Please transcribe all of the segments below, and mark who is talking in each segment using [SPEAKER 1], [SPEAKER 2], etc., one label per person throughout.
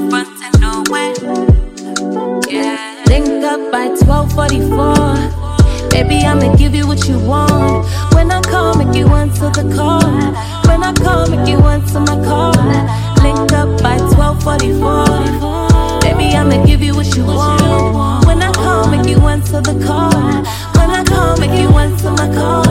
[SPEAKER 1] no frontin', no way. Yeah.
[SPEAKER 2] Link up by 12:44. Baby, I'ma give you what you want. When I call, make you answer the call. When I call, make you answer my call. Link up by 12:44. Baby, I'ma give you what you want. When I call, make you answer the call. When I call, make you answer my call.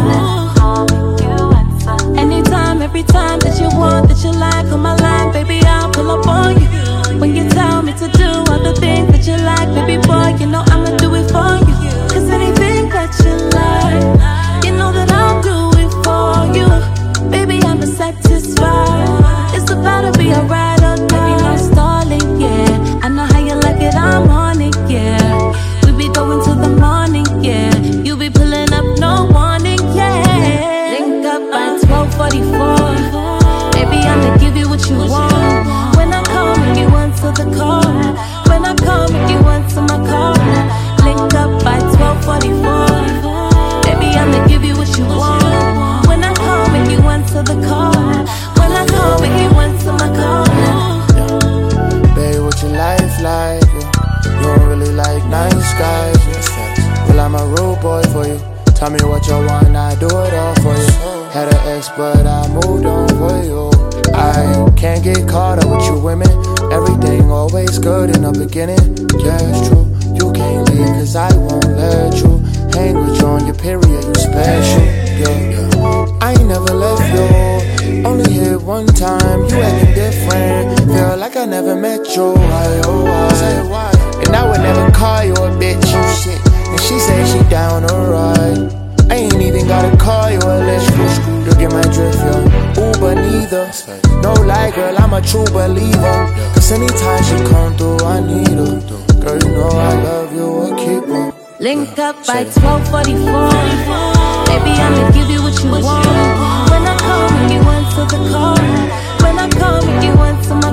[SPEAKER 2] Anytime, every time that you want, that you like on my line, baby, I'll pull up on you. When you tell me to do all the things that you like, baby boy, you know I'ma do it for you. Cause anything that you like, you know that I'll do it for you. Baby, I'ma satisfy. It's about to be a ride or die. Baby, no stalling, yeah. I know how you like it, I'm on it, yeah. We be going till the morning, yeah. You be pulling up, no warning, yeah. Link up by 12:44. Baby, I'ma give you what you want. When I call, make you answer the call. When I call, make you answer my call. Link up by 12:44. Baby, I'ma give you what you want. When I call, make you answer the call. When I call, make you answer my call.
[SPEAKER 3] Babe, what your life like? You don't really like nice guys. Well, I'm a rude boy for you. Tell me what you want, I do it all for you. Had an ex, but I moved on for you. I can't get caught up with you women. Everything always good in the beginning. Yeah, it's true. You can't leave cause I won't let you. Hang with you on your period, you special. Yeah. I ain't never left you. Only hit one time, you acting different. Feel like I never met you. Why? And I would never call you a bitch. Shit. And she said she down to ride. I ain't even gotta call you a list. You get my drift, yo. Uber neither. No lie, girl, I'm a true believer. Cause anytime she come through, I need her. Girl, you know I love you, I keep her.
[SPEAKER 2] Link up by 12:44. Baby, I'ma give you what you want. When I call, make you answer the call. When I call, make you answer my